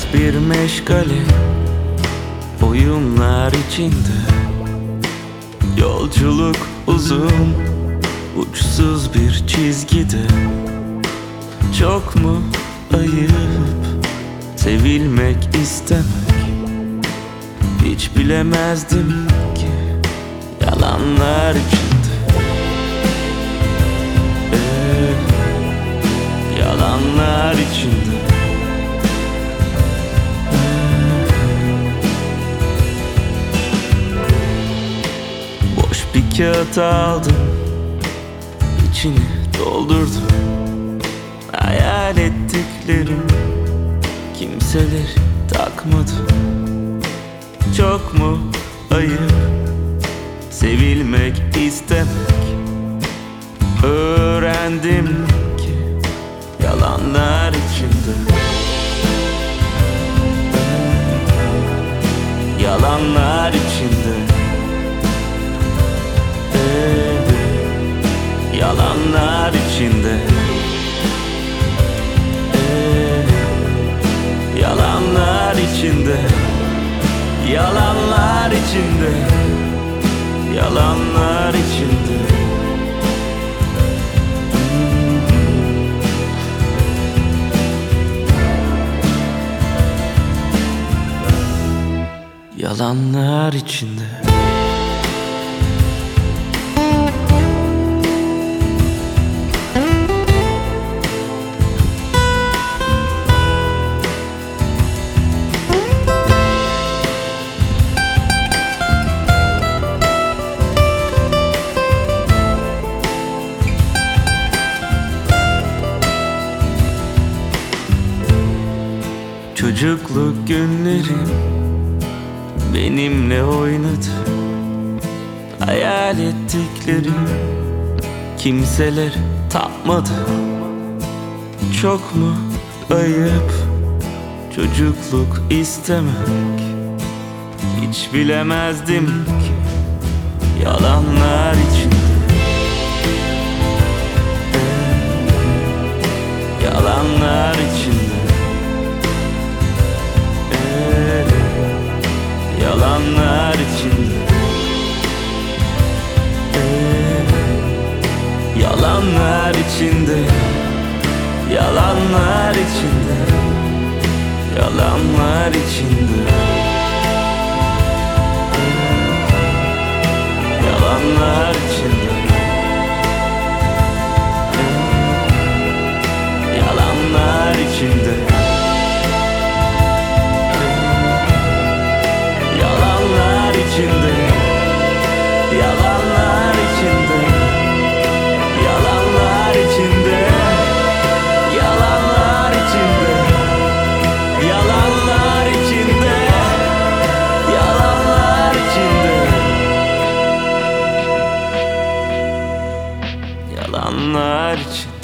bir meşgale, oyunlar içinde. Yolculuk uzun, uçsuz bir çizgide. Çok mu ayıp sevilmek istemek? Hiç bilemezdim ki yalanlar içinde. Yalanlar içinde. Boş bir kağıt aldım, içini doldurdum. Hayal ettiklerim kimseleri takmadı. Çok mu ayıp sevilmek istemek? Öğrendim ki yalanlar içinde. Yalanlar içinde. Yalanlar içinde. Yalanlar içinde. Yalanlar içinde. Yalanlar içinde. Yalanlar içinde. Çocukluk günlerim benimle oynadı. Hayal ettiklerim kimseler tapmadı. Çok mu ayıp çocukluk istemek? Hiç bilemezdim ki yalanlar içinde. Yalanlar içinde. Yalanlar içinde. Yalanlar içinde. Yalanlar içinde. Yalanlar içinde. Yalanlar içinde. Yalanlar içinde. Yalanlar içinde. Yalanlar içinde. Yalanlar içinde. Yalanlar içinde. Yalanlar içinde. Yalanlar içinde. Yalanlar içinde.